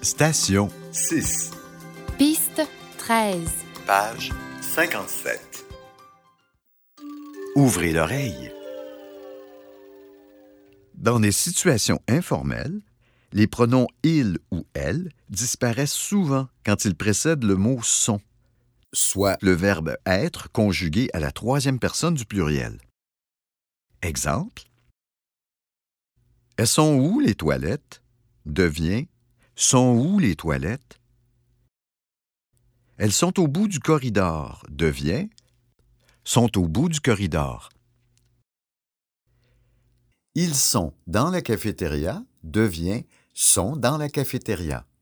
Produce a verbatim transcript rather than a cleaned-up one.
Station six. Piste treize. Page cinquante-sept. Ouvrez l'oreille. Dans les situations informelles, les pronoms « il » ou « elle » disparaissent souvent quand ils précèdent le mot « sont », soit le verbe « être » conjugué à la troisième personne du pluriel. Exemple. Elles sont où les toilettes? Devient sont où les toilettes? Elles sont au bout du corridor. Devient sont au bout du corridor. Ils sont dans la cafétéria. Devient sont dans la cafétéria.